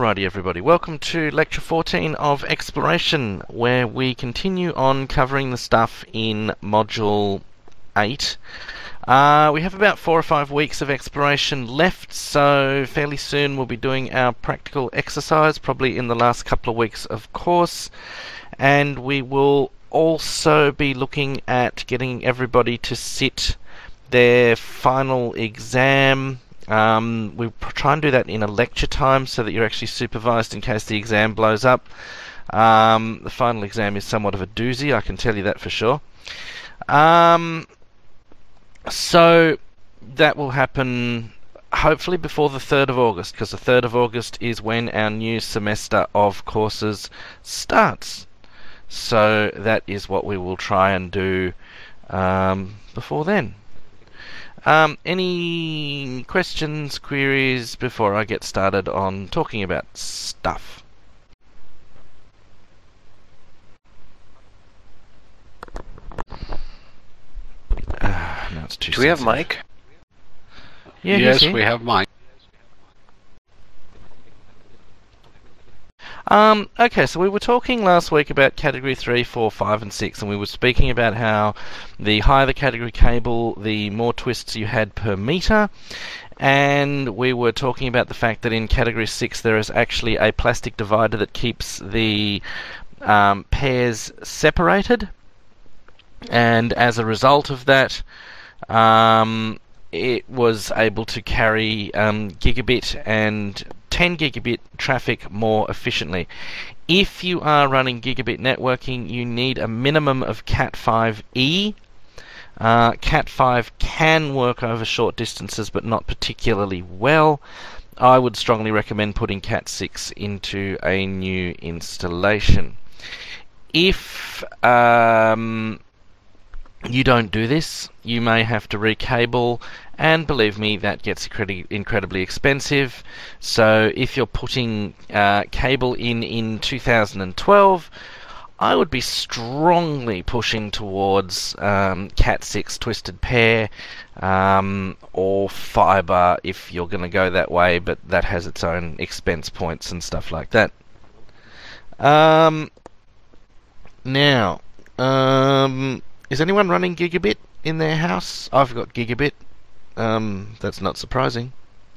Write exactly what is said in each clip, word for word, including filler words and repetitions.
Alrighty everybody, welcome to lecture fourteen of Exploration, where we continue on covering the stuff in module eight. Uh, we have about four or five weeks of exploration left, so fairly soon we'll be doing our practical exercise, probably in the last couple of weeks of course, and we will also be looking at getting everybody to sit their final exam. Um, we try and do that in a lecture time so that you're actually supervised in case the exam blows up. Um, the final exam is somewhat of a doozy, I can tell you that for sure. Um, so that will happen hopefully before the third of August, because the third of August is when our new semester of courses starts. So that is what we will try and do um, before then. Um, any questions, queries before I get started on talking about stuff? Uh, no, it's too Do we have sensitive. Mike? Yeah, yes, he's here. we have Mike. Um, okay, so we were talking last week about category three, four, five, and six, and we were speaking about how the higher the category cable, the more twists you had per meter, and we were talking about the fact that in category six there is actually a plastic divider that keeps the um, pairs separated, and as a result of that, um, it was able to carry um, gigabit and ten gigabit traffic more efficiently. If you are running gigabit networking, you need a minimum of cat five E. Uh, cat five can work over short distances, but not particularly well. I would strongly recommend putting cat six into a new installation. If um, you don't do this, you may have to recable, and believe me, that gets incredibly, incredibly expensive. So if you're putting uh, cable in in two thousand twelve, I would be strongly pushing towards um, cat six twisted pair um, or fibre if you're going to go that way, but that has its own expense points and stuff like that. Um, now, um, is anyone running gigabit in their house? I've got gigabit. Um, that's not surprising.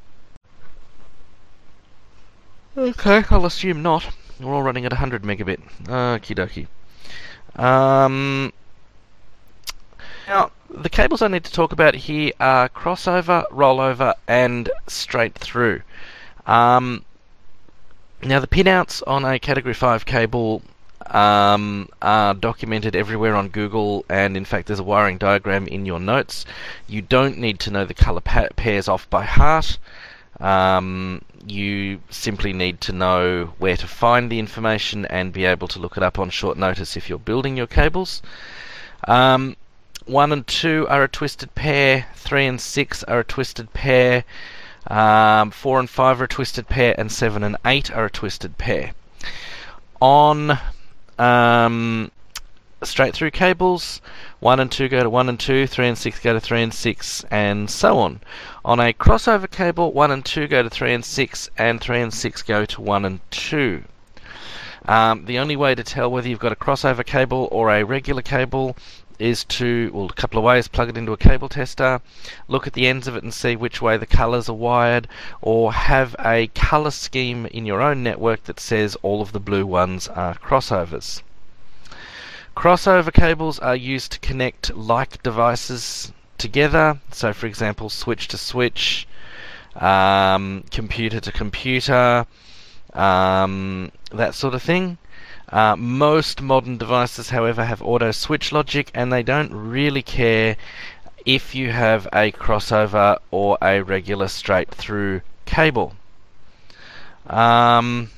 Okay, I'll assume not. We're all running at one hundred megabit. Okie dokie. Um, now, the cables I need to talk about here are crossover, rollover, and straight through. Um, now, the pinouts on a Category five cable Um, are documented everywhere on Google, and in fact there's a wiring diagram in your notes. You don't need to know the colour pa pairs off by heart. Um, you simply need to know where to find the information and be able to look it up on short notice if you're building your cables. Um, one and two are a twisted pair, three and six are a twisted pair, um, four and five are a twisted pair, and seven and eight are a twisted pair. On Um, straight through cables, one and two go to one and two, three and six go to three and six, and so on. On a crossover cable, one and two go to three and six, and three and six go to one and two. Um, the only way to tell whether you've got a crossover cable or a regular cable is to, well, a couple of ways: plug it into a cable tester, look at the ends of it and see which way the colours are wired, or have a colour scheme in your own network that says all of the blue ones are crossovers. Crossover cables are used to connect like devices together, so for example switch to switch, um, computer to computer, um, that sort of thing. Uh, most modern devices, however, have auto switch logic, and they don't really care if you have a crossover or a regular straight through cable. Um,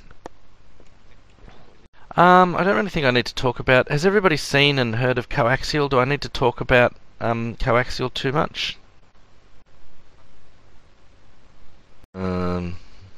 um, I don't really think I need to talk about. Has everybody seen and heard of coaxial? Do I need to talk about um, coaxial too much? Um.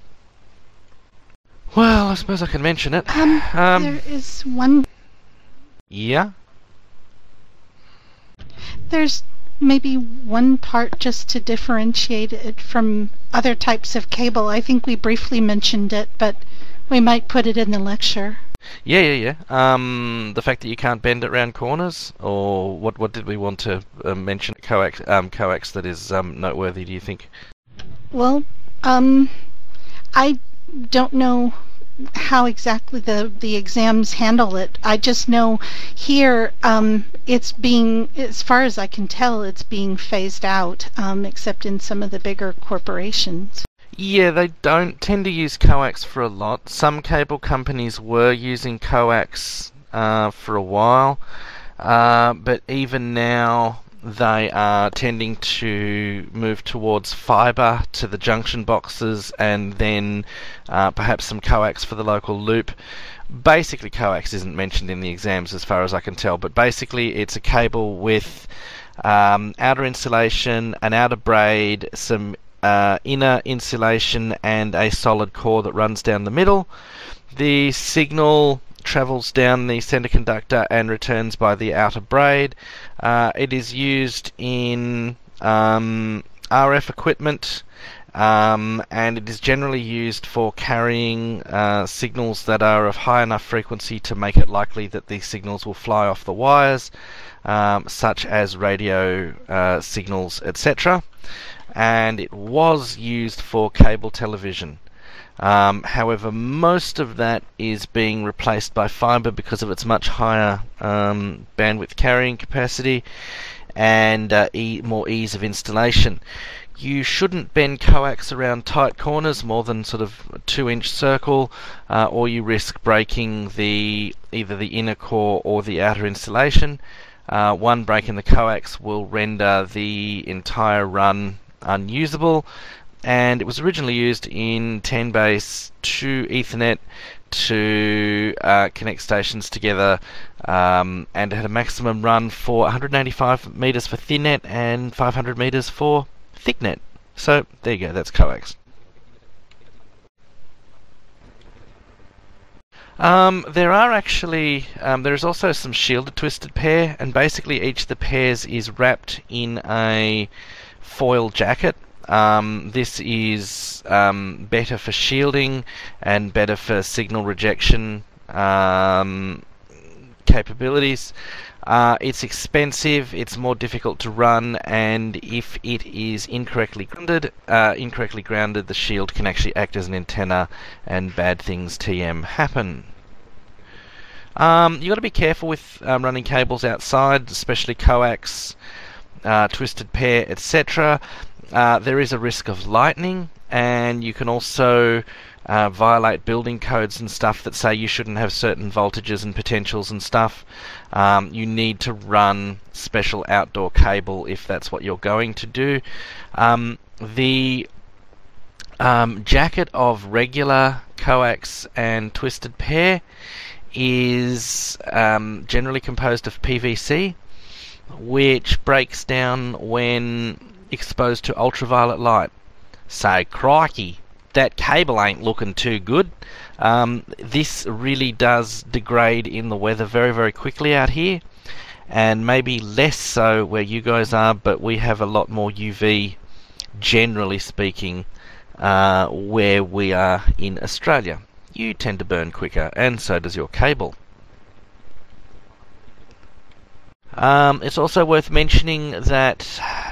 Well, I suppose I can mention it. Um, Um, there is one. Yeah? There's maybe one part just to differentiate it from other types of cable. I think we briefly mentioned it, but we might put it in the lecture. Yeah, yeah, yeah. Um, the fact that you can't bend it around corners, or what? What did we want to uh, mention? Coax, um, coax that is um, noteworthy. Do you think? Well, um, I don't know how exactly the the exams handle it. I just know here um, it's being, as far as I can tell, it's being phased out, um, except in some of the bigger corporations. Yeah, they don't tend to use coax for a lot. Some cable companies were using coax uh, for a while, uh, but even now they are tending to move towards fibre to the junction boxes, and then uh, perhaps some coax for the local loop. Basically, coax isn't mentioned in the exams as far as I can tell, but basically it's a cable with um, outer insulation, an outer braid, some Uh, inner insulation, and a solid core that runs down the middle. The signal travels down the center conductor and returns by the outer braid. Uh, it is used in um, R F equipment, um, and it is generally used for carrying uh, signals that are of high enough frequency to make it likely that these signals will fly off the wires, um, such as radio uh, signals, et cetera. And it was used for cable television. Um, however, most of that is being replaced by fibre because of its much higher um, bandwidth carrying capacity and uh, e- more ease of installation. You shouldn't bend coax around tight corners more than sort of a two-inch circle, uh, or you risk breaking the either the inner core or the outer insulation. Uh, one break in the coax will render the entire run unusable, and it was originally used in ten base to Ethernet to uh, connect stations together, um, and it had a maximum run for one hundred eighty-five meters for thinnet and five hundred meters for thicknet. So there you go, that's coax. Um, there are actually, um, there is also some shielded twisted pair, and basically each of the pairs is wrapped in a foil jacket. Um, this is um, better for shielding and better for signal rejection um, capabilities. Uh, it's expensive, it's more difficult to run, and if it is incorrectly grounded, uh, incorrectly grounded, the shield can actually act as an antenna, and bad things T M happen. Um, you've got to be careful with um, running cables outside, especially coax, uh, twisted pair, et cetera. Uh, there is a risk of lightning, and you can also uh, violate building codes and stuff that say you shouldn't have certain voltages and potentials and stuff. Um, you need to run special outdoor cable if that's what you're going to do. Um, the um, jacket of regular coax and twisted pair is um, generally composed of P V C, which breaks down when exposed to ultraviolet light. So, crikey, that cable ain't looking too good. Um, this really does degrade in the weather very, very quickly out here, and maybe less so where you guys are, but we have a lot more U V, generally speaking, uh, where we are in Australia. You tend to burn quicker, and so does your cable. Um, it's also worth mentioning that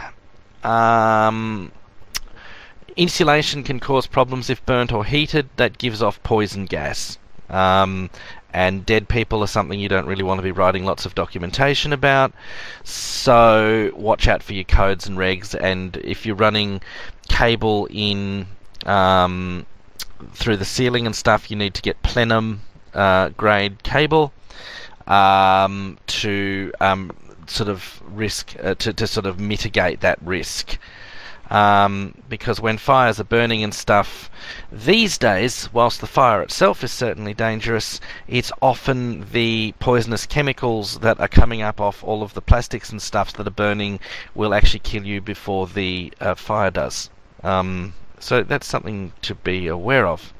um, insulation can cause problems if burnt or heated. That gives off poison gas. Um, and dead people are something you don't really want to be writing lots of documentation about. So watch out for your codes and regs, and if you're running cable in um, through the ceiling and stuff, you need to get plenum uh, grade cable um, to um, sort of risk uh, to, to sort of mitigate that risk. Um, because when fires are burning and stuff these days, whilst the fire itself is certainly dangerous, it's often the poisonous chemicals that are coming up off all of the plastics and stuff that are burning will actually kill you before the uh, fire does. Um, so that's something to be aware of.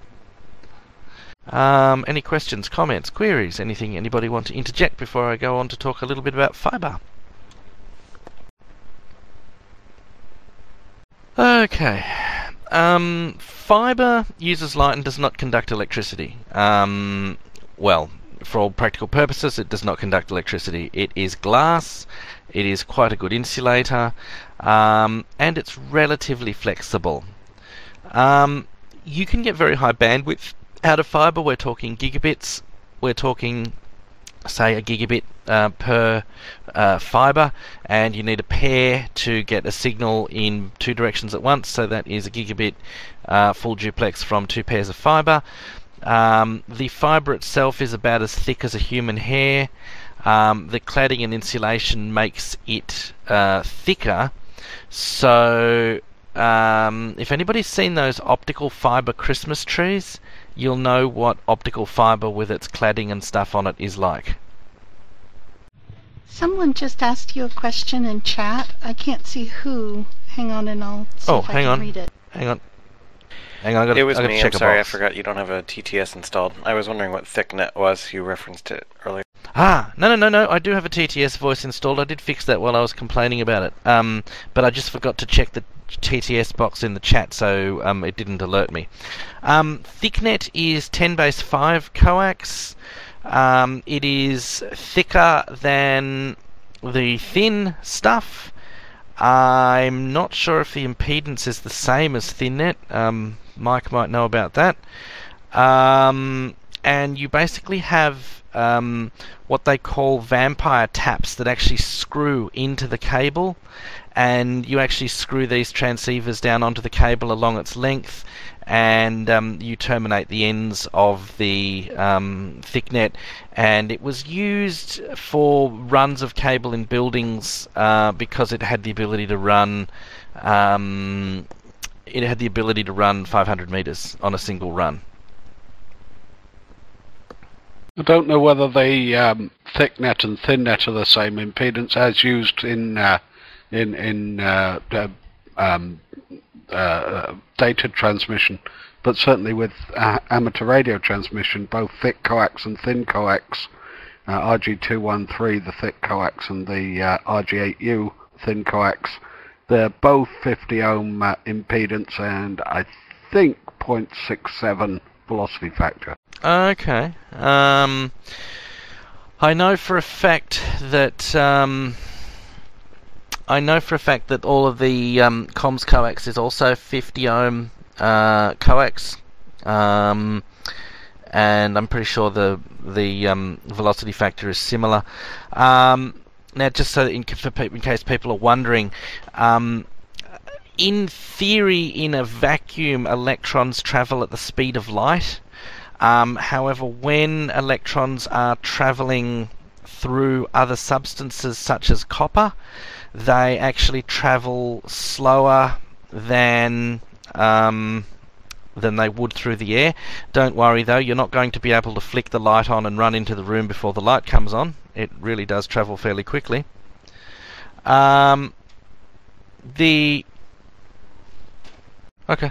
Um, any questions, comments, queries, anything anybody want to interject before I go on to talk a little bit about fibre? Okay. Um, fiber uses light and does not conduct electricity. Um, well, for all practical purposes, it does not conduct electricity. It is glass. It is quite a good insulator, um, and it's relatively flexible. Um, you can get very high bandwidth out of fiber. We're talking gigabits. We're talking, say, a gigabit uh, per uh, fiber, and you need a pair to get a signal in two directions at once. So that is a gigabit uh, full duplex from two pairs of fiber. Um, the fiber itself is about as thick as a human hair. Um, the cladding and insulation makes it uh, thicker. So um, if anybody's seen those optical fiber Christmas trees, you'll know what optical fiber with its cladding and stuff on it is like. Someone just asked you a question in chat. I can't see who. Hang on, and I'll see oh, if I hang can on. read it. Hang on. Hang on, I gotta, it was I gotta me. check I'm a sorry, box. I forgot you don't have a T T S installed. I was wondering what ThickNet was. You referenced it earlier. Ah, no, no, no, no. I do have a T T S voice installed. I did fix that while I was complaining about it. Um, but I just forgot to check the T T S box in the chat, so um, it didn't alert me. Um, ThickNet is ten base five coax. Um, it is thicker than the thin stuff. I'm not sure if the impedance is the same as ThinNet. Um, Mike might know about that. Um, and you basically have um, what they call vampire taps that actually screw into the cable, and you actually screw these transceivers down onto the cable along its length, and um, you terminate the ends of the um, ThickNet. And it was used for runs of cable in buildings uh, because it had the ability to run um, it had the ability to run five hundred meters on a single run. I don't know whether the um, ThickNet and ThinNet are the same impedance as used in uh, in in uh, uh, um, uh, data transmission, but certainly with uh, amateur radio transmission, both thick coax and thin coax, uh, R G two one three, the thick coax, and the uh, R G eight U, thin coax, they're both fifty ohm uh, impedance and I think zero point six seven velocity factor. Okay. Um, I know for a fact that um, I know for a fact that all of the um, comms coax is also fifty ohm uh, coax, um, and I'm pretty sure the the um, velocity factor is similar. Um, now, just so in, for people, in case people are wondering. Um, in theory, in a vacuum, electrons travel at the speed of light. Um, however, when electrons are travelling through other substances such as copper, they actually travel slower than um, than they would through the air. Don't worry though, you're not going to be able to flick the light on and run into the room before the light comes on. It really does travel fairly quickly. Um, the okay.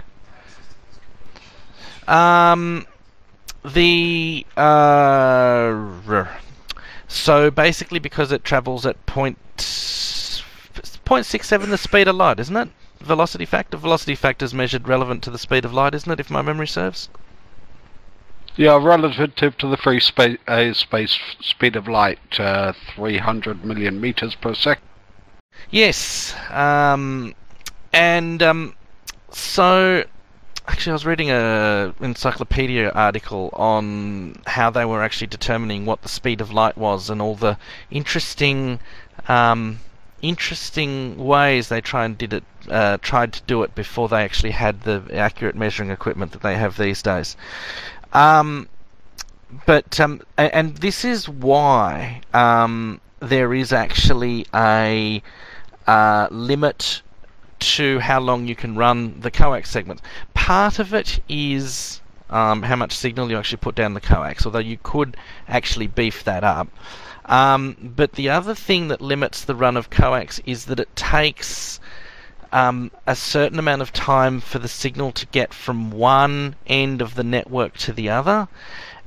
Um. The uh, so basically, because it travels at point point six seven the speed of light, isn't it? Velocity factor. Velocity factor is measured relevant to the speed of light, isn't it? If my memory serves. Yeah, relative to the free space, uh, space speed of light, uh, three hundred million meters per second. Yes, um, and um, so. Actually, I was reading a encyclopedia article on how they were actually determining what the speed of light was and all the interesting, um, interesting ways they try and did it, uh, tried to do it before they actually had the accurate measuring equipment that they have these days. Um, but um, and this is why um, there is actually a uh, limit to how long you can run the coax segment. Part of it is um, how much signal you actually put down the coax, although you could actually beef that up. Um, but the other thing that limits the run of coax is that it takes um, a certain amount of time for the signal to get from one end of the network to the other.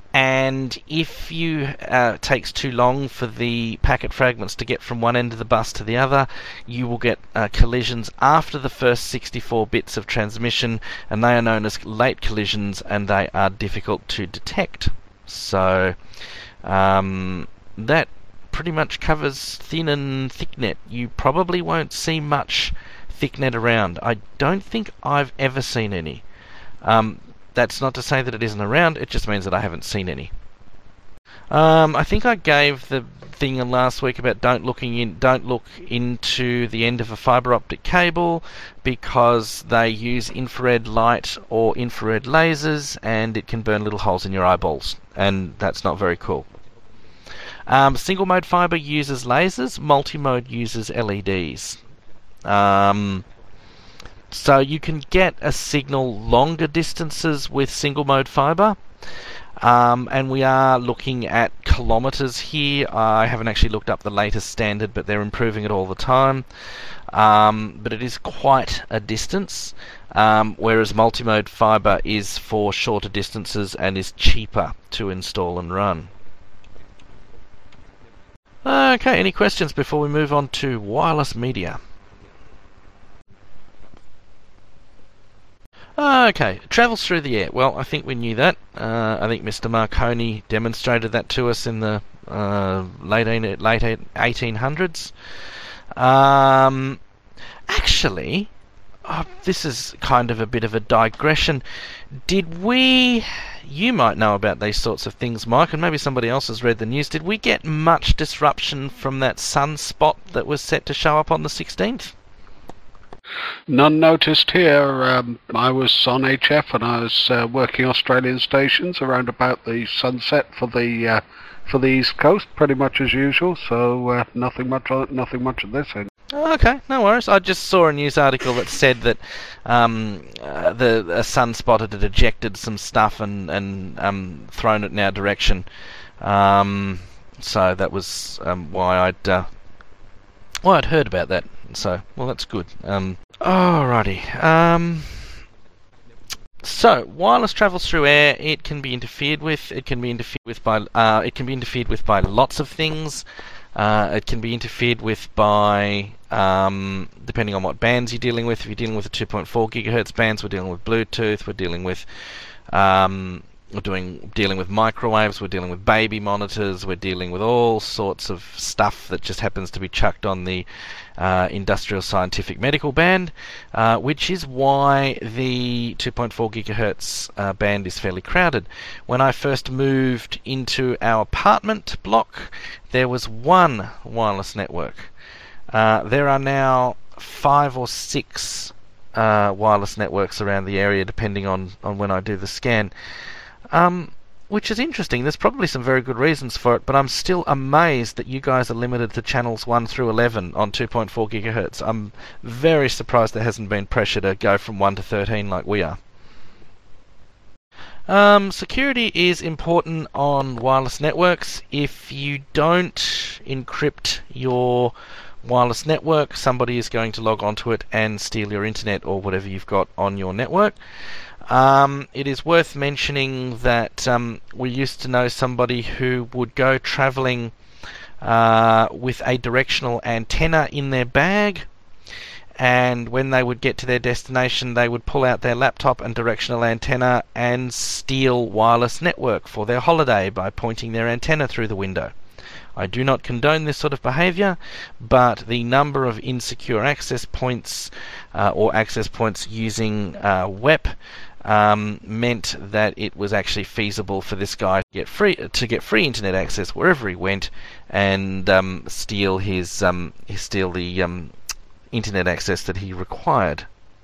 and if you uh, it takes too long for the packet fragments to get from one end of the bus to the other, you will get uh, collisions after the first sixty-four bits of transmission, and they are known as late collisions, and they are difficult to detect. So um, that pretty much covers thin and thicknet. You probably won't see much thicknet around. I don't think I've ever seen any. Um, that's not to say that it isn't around, it just means that I haven't seen any. Um, I think I gave the thing last week about don't looking in, don't look into the end of a fibre optic cable because they use infrared light or infrared lasers, and it can burn little holes in your eyeballs, and that's not very cool. Um, single mode fibre uses lasers, multi-mode uses L E Ds. Um, so you can get a signal longer distances with single mode fibre. Um, and we are looking at kilometres here. I haven't actually looked up the latest standard, but they're improving it all the time. Um, but it is quite a distance, um, whereas multimode fibre is for shorter distances and is cheaper to install and run. Okay, any questions before we move on to wireless media? Okay, travels through the air. Well, I think we knew that. Uh, I think Mister Marconi demonstrated that to us in the uh, late late eighteen hundreds. Um, actually, oh, this is kind of a bit of a digression. Did we... You might know about these sorts of things, Mike, and maybe somebody else has read the news. Did we get much disruption from that sunspot that was set to show up on the sixteenth? None noticed here. Um, I was on H F and I was uh, working Australian stations around about the sunset for the uh, for the East Coast, pretty much as usual. So uh, nothing much, nothing much at this end. Okay, no worries. I just saw a news article that said that um, uh, the a sunspot had ejected some stuff and and um, thrown it in our direction. Um, so that was um, why I'd uh, well I'd heard about that. So well, that's good. Um, alrighty. Um, so wireless travels through air. It can be interfered with. It can be interfered with by. Uh, it can be interfered with by lots of things. Uh, it can be interfered with by, um, depending on what bands you're dealing with. If you're dealing with the two point four gigahertz bands, we're dealing with Bluetooth. We're dealing with, um, we're doing dealing with microwaves. We're dealing with baby monitors. We're dealing with all sorts of stuff that just happens to be chucked on the uh, industrial, scientific, medical band, uh, which is why the two point four gigahertz uh, band is fairly crowded. When I first moved into our apartment block, there was one wireless network. Uh, there are now five or six uh, wireless networks around the area, depending on, on when I do the scan. Um, which is interesting. There's probably some very good reasons for it, but I'm still amazed that you guys are limited to channels one through eleven on two point four gigahertz. I'm very surprised there hasn't been pressure to go from one to thirteen like we are. Um, security is important on wireless networks. If you don't encrypt your wireless network, somebody is going to log onto it and steal your internet or whatever you've got on your network. Um, it is worth mentioning that um, we used to know somebody who would go travelling uh, with a directional antenna in their bag, and when they would get to their destination they would pull out their laptop and directional antenna and steal wireless network for their holiday by pointing their antenna through the window. I do not condone this sort of behaviour, but the number of insecure access points uh, or access points using uh, W E P um, meant that it was actually feasible for this guy to get free to get free internet access wherever he went and um, steal his um, steal the um, internet access that he required.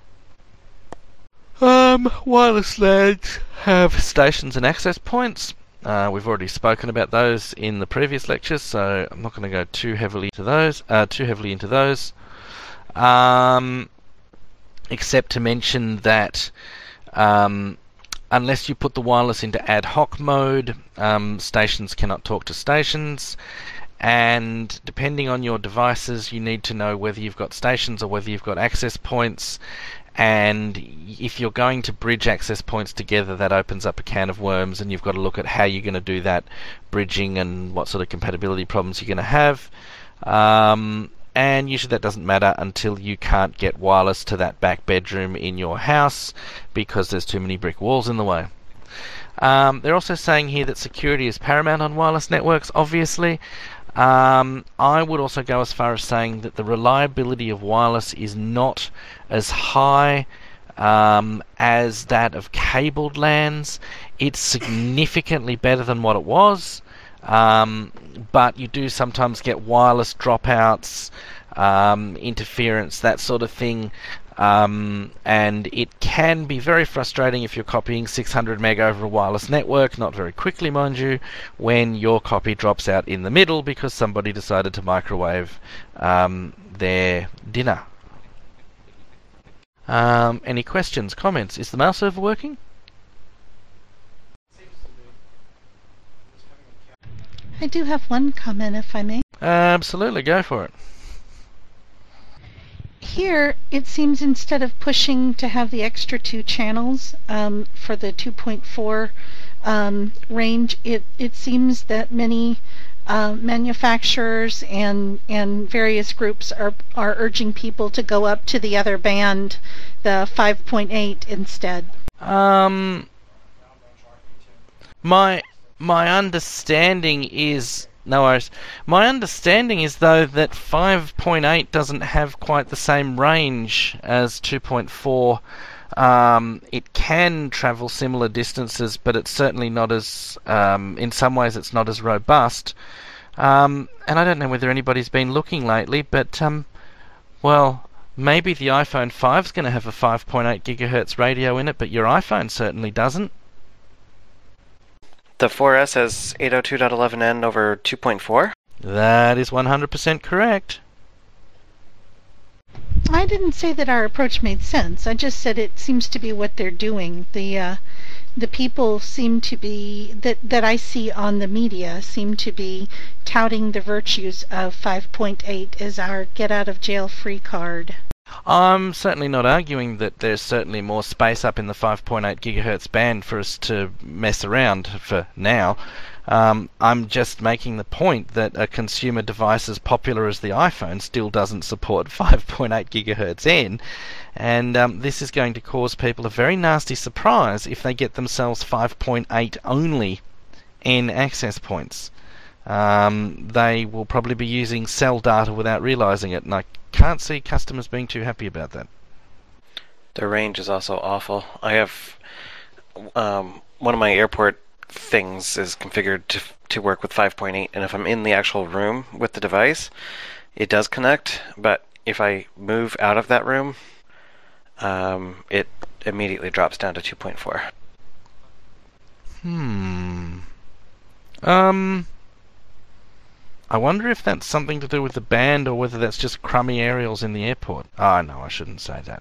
Um, wireless LANs have stations and access points. Uh, we've already spoken about those in the previous lectures, so I'm not going to go too heavily into those. Uh, too heavily into those, um, except to mention that um, unless you put the wireless into ad hoc mode, um, stations cannot talk to stations. And depending on your devices, you need to know whether you've got stations or whether you've got access points. and if you're going to bridge access points together, that opens up a can of worms, and you've got to look at how you're going to do that bridging and what sort of compatibility problems you're going to have. Um, and usually that doesn't matter until you can't get wireless to that back bedroom in your house because there's too many brick walls in the way. Um, they're also saying here that security is paramount on wireless networks, obviously. Um, I would also go as far as saying that the reliability of wireless is not as high um, as that of cabled LANs. It's significantly better than what it was, um, but you do sometimes get wireless dropouts, um, interference, that sort of thing. Um, and it can be very frustrating if you're copying six hundred meg over a wireless network, not very quickly mind you, when your copy drops out in the middle because somebody decided to microwave um, their dinner. Um, any questions, comments? Is the mail server working? I do have one comment, if I may. Absolutely, go for it. Here, it seems instead of pushing to have the extra two channels um, for the two point four um, range, it, it seems that many uh, manufacturers and and various groups are, are urging people to go up to the other band, the five point eight instead. Um, my my understanding is... No worries. My understanding is, though, that five point eight doesn't have quite the same range as two point four. Um, it can travel similar distances, but it's certainly not as... Um, in some ways, it's not as robust. Um, and I don't know whether anybody's been looking lately, but, um, well, maybe the iPhone five is going to have a five point eight gigahertz radio in it, but your iPhone certainly doesn't. The four S has eight oh two dot eleven n over two point four? That is one hundred percent correct. I didn't say that our approach made sense. I just said it seems to be what they're doing. The uh, the people seem to be, that, that I see on the media, seem to be touting the virtues of five point eight as our get-out-of-jail-free card. I'm certainly not arguing that there's certainly more space up in the five point eight gigahertz band for us to mess around for now. Um, I'm just making the point that a consumer device as popular as the iPhone still doesn't support five point eight gigahertz N, and um, this is going to cause people a very nasty surprise if they get themselves five point eight only N access points. Um, they will probably be using cell data without realizing it, and I can't see customers being too happy about that. The range is also awful. I have um, one of my airport things is configured to to work with five point eight, and if I'm in the actual room with the device, it does connect, but if I move out of that room, um, it immediately drops down to two point four. Hmm. Um... I wonder if that's something to do with the band or whether that's just crummy aerials in the airport. Ah, oh, no, I shouldn't say that.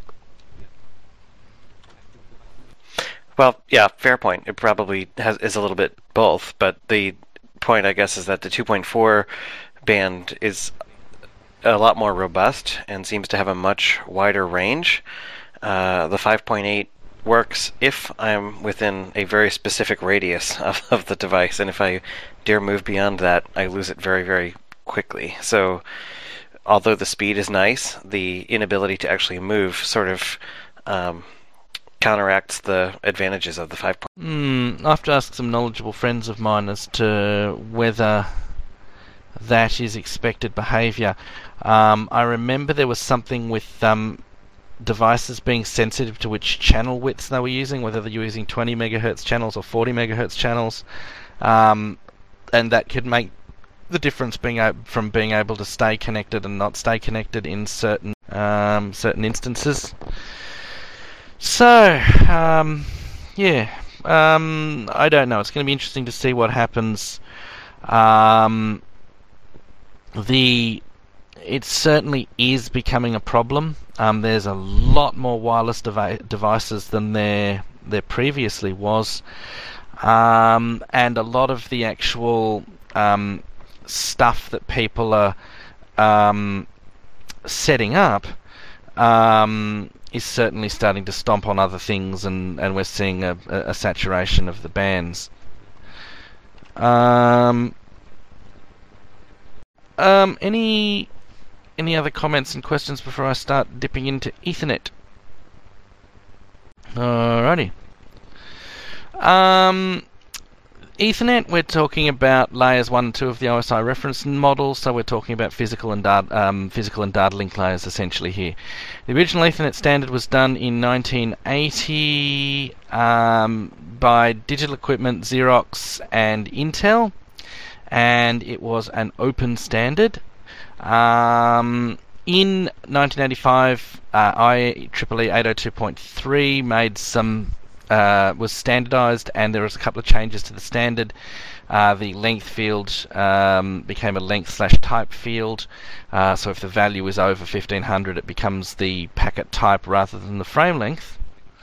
Well, yeah, fair point. It probably has is a little bit both, but the point, I guess, is that the two point four band is a lot more robust and seems to have a much wider range. Uh, the five point eight works if I'm within a very specific radius of, of the device, and if I dare move beyond that, I lose it very, very quickly. So, although the speed is nice, the inability to actually move sort of um, counteracts the advantages of the five point eight. Hmm, I have to ask some knowledgeable friends of mine as to whether that is expected behaviour. Um, I remember there was something with um, devices being sensitive to which channel widths they were using, whether they were using twenty megahertz channels or forty megahertz channels, um, and that could make the difference being a- from being able to stay connected and not stay connected in certain um, certain instances. So, um, yeah, um, I don't know. It's going to be interesting to see what happens. Um, the It certainly is becoming a problem. Um, there's a lot more wireless devi- devices than there there previously was, um, and a lot of the actual um, stuff that people are um, setting up um, is certainly starting to stomp on other things, and, and we're seeing a, a, a saturation of the bands. Um, um, any any other comments and questions before I start dipping into Ethernet? Alrighty. Um, Ethernet, we're talking about layers one and two of the O S I reference model, so we're talking about physical and data, um, physical and data link layers essentially here. The original Ethernet standard was done in nineteen eighty um, by Digital Equipment, Xerox, and Intel, and it was an open standard. Um, in nineteen eighty-five, uh, I triple E eight oh two point three made some Uh, was standardized, and there was a couple of changes to the standard. Uh, the length field um, became a length slash type field, uh, so if the value is over fifteen hundred, it becomes the packet type rather than the frame length.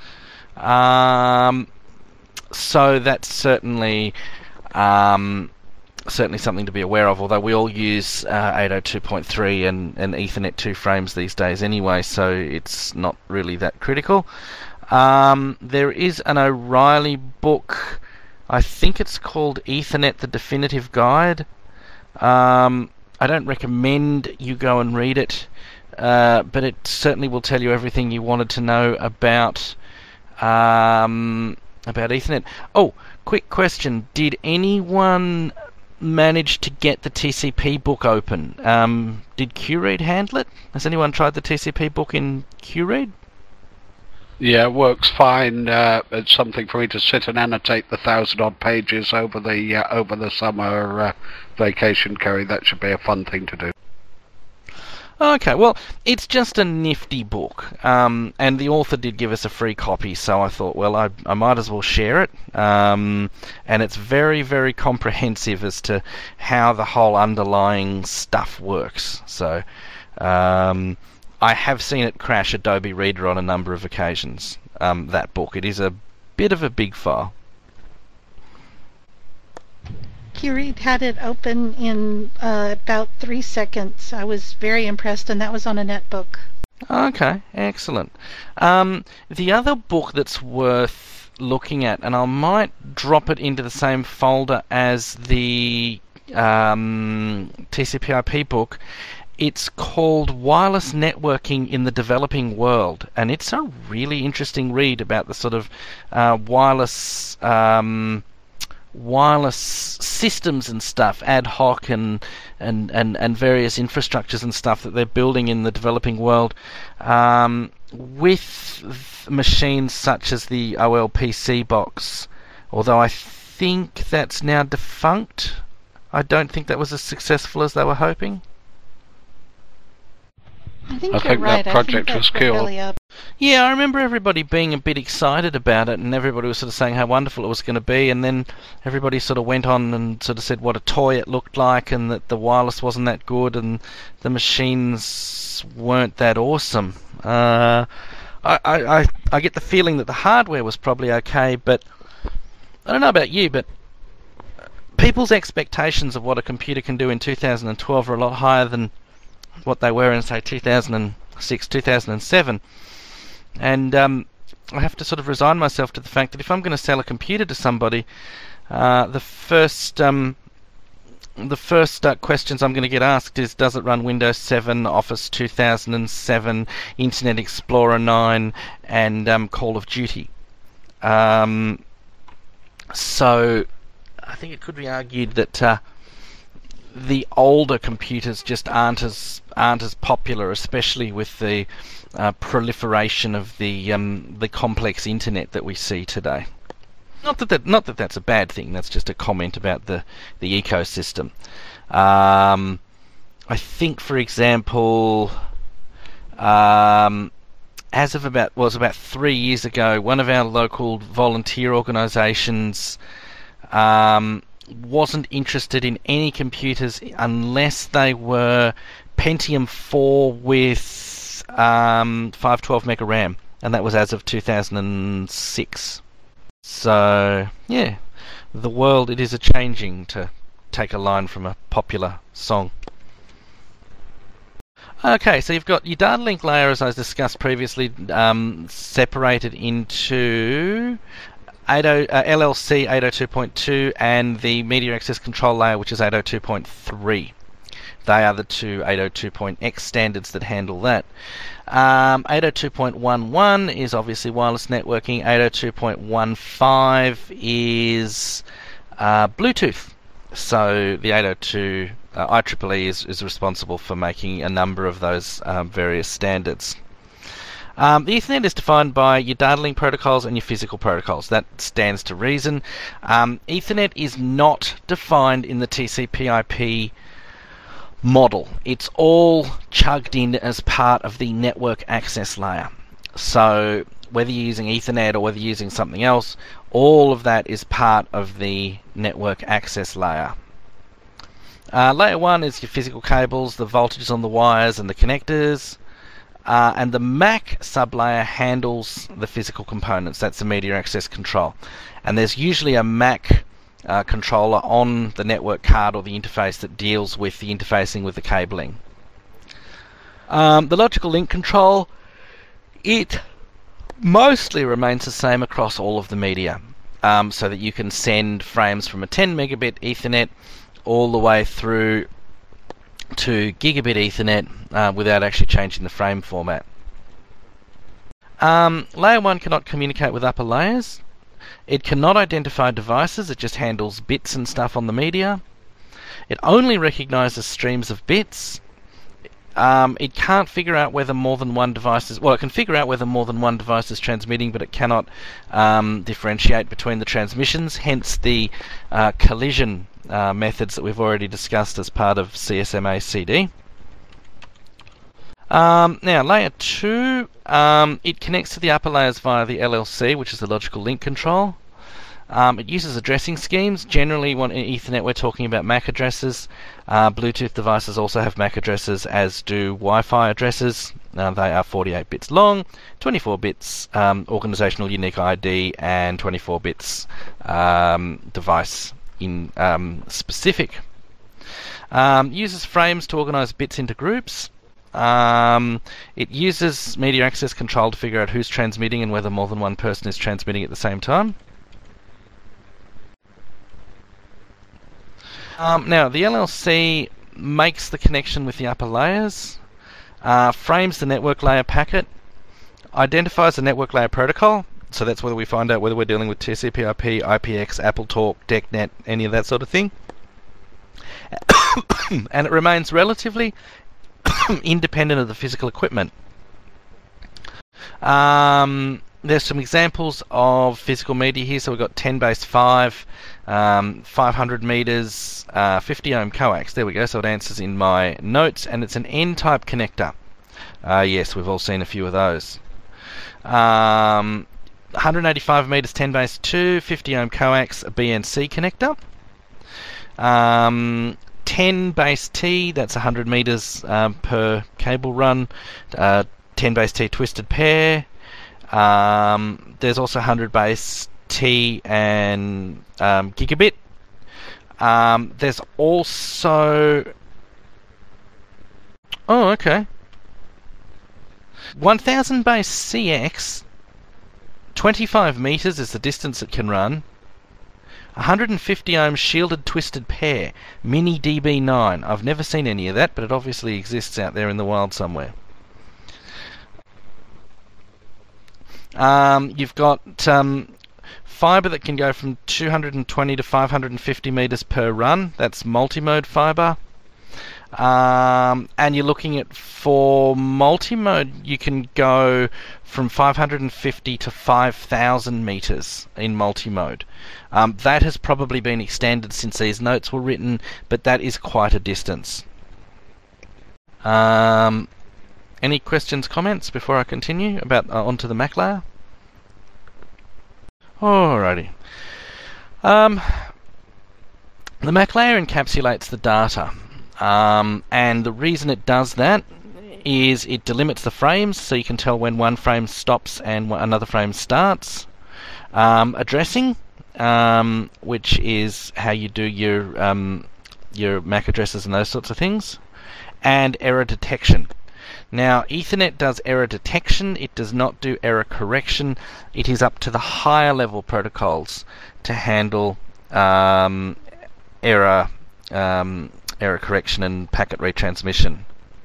Um, so that's certainly um, certainly something to be aware of, although we all use uh, eight oh two point three and, and Ethernet two frames these days anyway, so it's not really that critical. Um, there is an O'Reilly book, I think it's called Ethernet, the Definitive Guide. Um, I don't recommend you go and read it, uh, but it certainly will tell you everything you wanted to know about um, about Ethernet. Oh, quick question. Did anyone manage to get the T C P book open? Um, did QRead handle it? Has anyone tried the T C P book in QRead? Yeah, it works fine. Uh, it's something for me to sit and annotate the thousand odd pages over the uh, over the summer uh, vacation, Kerry. That should be a fun thing to do. Okay, well, it's just a nifty book, um, and the author did give us a free copy, so I thought, well, I, I might as well share it. Um, and it's very, very comprehensive as to how the whole underlying stuff works. So. Um, I have seen it crash Adobe Reader on a number of occasions, um, that book. It is a bit of a big file. QRead had it open in uh, about three seconds. I was very impressed, and that was on a netbook. Okay, excellent. Um, the other book that's worth looking at, and I might drop it into the same folder as the um, T C P I P book, it's called Wireless Networking in the Developing World, and it's a really interesting read about the sort of uh, wireless um, wireless systems and stuff, ad hoc and, and, and, and various infrastructures and stuff that they're building in the developing world um, with machines such as the O L P C box, although I think that's now defunct. I don't think that was as successful as they were hoping. I think I you're think right. that project I think was that's killed. really up. Yeah, I remember everybody being a bit excited about it, and everybody was sort of saying how wonderful it was going to be, and then everybody sort of went on and sort of said what a toy it looked like, and that the wireless wasn't that good, and the machines weren't that awesome. Uh, I, I, I, I get the feeling that the hardware was probably okay, but I don't know about you, but people's expectations of what a computer can do in two thousand twelve are a lot higher than what they were in, say, two thousand six, two thousand seven. And um, I have to sort of resign myself to the fact that if I'm going to sell a computer to somebody, uh, the first um, the first uh, questions I'm going to get asked is, does it run Windows seven, Office two thousand seven, Internet Explorer nine, and um, Call of Duty? Um, so I think it could be argued that uh, the older computers just aren't as aren't as popular, especially with the uh, proliferation of the um, the complex internet that we see today. Not that, that not that that's a bad thing. That's just a comment about the the ecosystem. Um, I think, for example, um, as of about was about three years ago, one of our local volunteer organisations um, wasn't interested in any computers unless they were Pentium four with um, five twelve mega RAM, and that was as of two thousand six. So yeah, the world, it is a changing, to take a line from a popular song. Okay, so you've got your data link layer, as I discussed previously, um, separated into eighty, uh, L L C eight oh two point two and the media access control layer, which is eight oh two point three. They are the two eight oh two point X standards that handle that. Um, eight oh two point eleven is obviously wireless networking. eight oh two point fifteen is uh, Bluetooth. So the eight oh two uh, I triple E is, is responsible for making a number of those um, various standards. Um, the Ethernet is defined by your data link protocols and your physical protocols. That stands to reason. Um, Ethernet is not defined in the T C P I P model. It's all chugged in as part of the network access layer. So whether you're using Ethernet or whether you're using something else, all of that is part of the network access layer. Uh, layer one is your physical cables, the voltages on the wires and the connectors. Uh, and the M A C sublayer handles the physical components. That's the media access control. And there's usually a M A C uh, controller on the network card or the interface that deals with the interfacing with the cabling. Um, the logical link control, it mostly remains the same across all of the media, um, so that you can send frames from a ten megabit Ethernet all the way through to gigabit Ethernet uh, without actually changing the frame format. Um, layer one cannot communicate with upper layers. It cannot identify devices, it just handles bits and stuff on the media. It only recognizes streams of bits. Um, it can't figure out whether more than one device is... Well, it can figure out whether more than one device is transmitting, but it cannot um, differentiate between the transmissions, hence the uh, collision uh, methods that we've already discussed as part of C S M A C D. Um, now, layer two, um, it connects to the upper layers via the L L C, which is the logical link control. Um, it uses addressing schemes. Generally, when in Ethernet, we're talking about M A C addresses. Uh, Bluetooth devices also have M A C addresses, as do Wi-Fi addresses. Uh, they are forty-eight bits long, twenty-four bits um, organizational unique I D, and twenty-four bits um, device in um, specific. Um, uses frames to organize bits into groups. Um, it uses media access control to figure out who's transmitting and whether more than one person is transmitting at the same time. Um, now, the L L C makes the connection with the upper layers, uh, frames the network layer packet, identifies the network layer protocol, so that's whether we find out whether we're dealing with T C P I P, I P X, AppleTalk, DECnet, any of that sort of thing. And it remains relatively independent of the physical equipment. Um, there's some examples of physical media here. So we've got ten base five, um, five hundred meters, uh, fifty ohm coax. There we go. So it answers in my notes, and it's an N-type connector. Uh, yes, we've all seen a few of those. Um, one hundred eighty-five meters, ten base two, fifty ohm coax, a B N C connector. Um, ten base T, that's one hundred meters um, per cable run. Uh, ten base T twisted pair. Um, there's also one hundred base T and um, gigabit. Um, there's also... Oh, okay. one thousand base C X, twenty-five meters is the distance it can run. one hundred fifty ohm shielded twisted pair, Mini D B nine. I've never seen any of that, but it obviously exists out there in the wild somewhere. Um, you've got um, fibre that can go from two hundred twenty to five hundred fifty meters per run. That's multi-mode fibre. Um, and you're looking at, for multi-mode, you can go from five hundred fifty to five thousand meters in multi-mode. Um, that has probably been extended since these notes were written, but that is quite a distance. Um, any questions, comments before I continue about uh, onto the M A C layer? Alrighty. Um, the M A C layer encapsulates the data. Um, and the reason it does that is it delimits the frames, so you can tell when one frame stops and another frame starts. Um, addressing, um, which is how you do your um, your M A C addresses and those sorts of things. And error detection. Now, Ethernet does error detection, it does not do error correction. It is up to the higher level protocols to handle um, error, um, error correction and packet retransmission.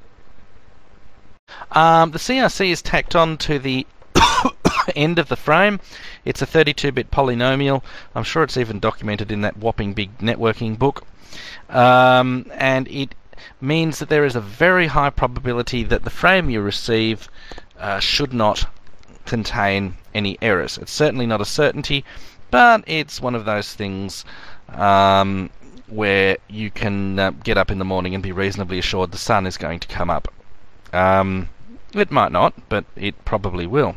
Um, the C R C is tacked on to the end of the frame. It's a thirty-two bit polynomial. I'm sure it's even documented in that whopping big networking book. Um, and it means that there is a very high probability that the frame you receive uh, should not contain any errors. It's certainly not a certainty, but it's one of those things um, where you can uh, get up in the morning and be reasonably assured the sun is going to come up. Um, it might not, but it probably will.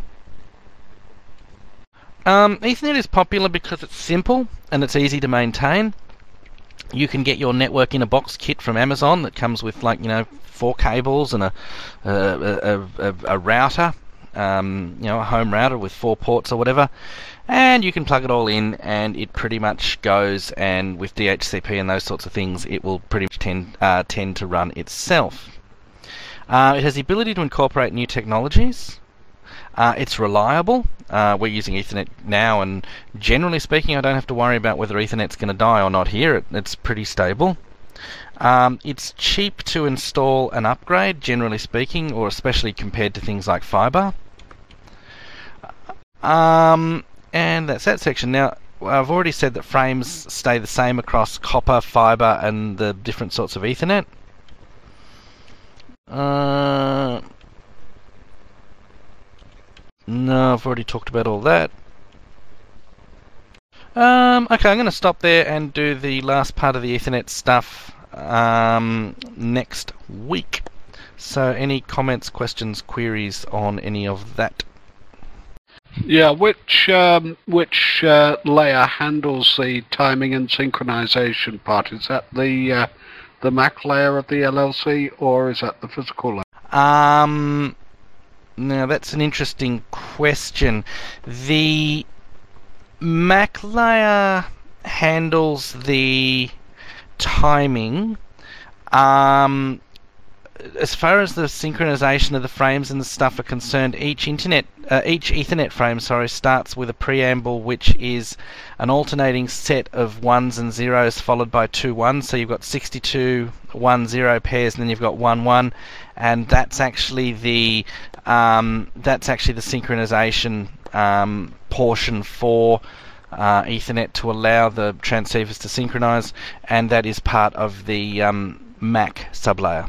Um, Ethernet is popular because it's simple and it's easy to maintain. You can get your network in a box kit from Amazon that comes with, like, you know, four cables and a a, a, a, a router, um, you know, a home router with four ports or whatever, and you can plug it all in, and it pretty much goes. And with D H C P and those sorts of things, it will pretty much tend uh, tend to run itself. Uh, it has the ability to incorporate new technologies. Uh, it's reliable. Uh, we're using Ethernet now, and generally speaking, I don't have to worry about whether Ethernet's going to die or not here. It, it's pretty stable. Um, it's cheap to install and upgrade, generally speaking, or especially compared to things like fiber. Um, and that's that section. Now, I've already said that frames stay the same across copper, fiber, and the different sorts of Ethernet. Uh... No, I've already talked about all that. Um, okay, I'm going to stop there and do the last part of the Ethernet stuff um, next week. So any comments, questions, queries on any of that? Yeah, which um, which uh, layer handles the timing and synchronization part? Is that the uh, the M A C layer of the L L C, or is that the physical layer? Um... Now, that's an interesting question. The M A C layer handles the timing. Um, as far as the synchronization of the frames and the stuff are concerned, each internet, uh, each Ethernet frame, sorry, starts with a preamble, which is an alternating set of ones and zeros followed by two ones. So you've got sixty-two one zero pairs, and then you've got one one, and that's actually the um, that's actually the synchronization um, portion for uh, Ethernet to allow the transceivers to synchronize, and that is part of the um, M A C sublayer.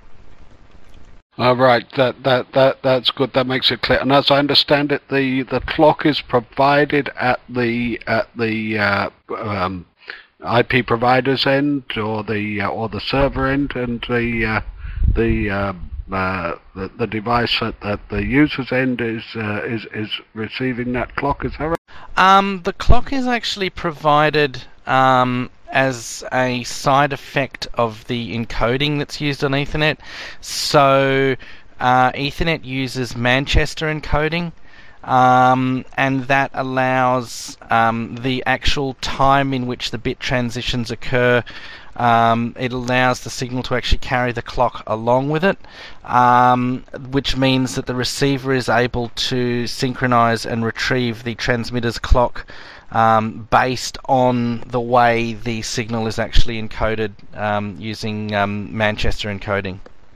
All right, that that that that's good. That makes it clear. And as I understand it, the the clock is provided at the at the uh, um, I P provider's end, or the uh, or the server end, and the uh, the, uh, uh, the the device at, at the user's end is uh, is is receiving that clock. Is that right? Um, the clock is actually provided um, as a side effect of the encoding that's used on Ethernet. So uh, Ethernet uses Manchester encoding, um, and that allows um, the actual time in which the bit transitions occur. Um, it allows the signal to actually carry the clock along with it, um, which means that the receiver is able to synchronize and retrieve the transmitter's clock um, based on the way the signal is actually encoded um, using um, Manchester encoding.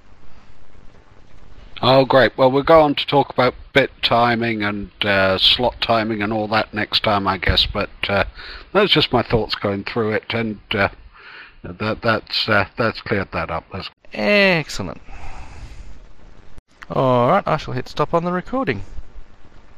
Oh, great. Well, we'll go on to talk about bit timing and uh, slot timing and all that next time, I guess, but uh, that's just my thoughts going through it, and uh, That that's uh, that's cleared that up. That's Excellent. All right, I shall hit stop on the recording.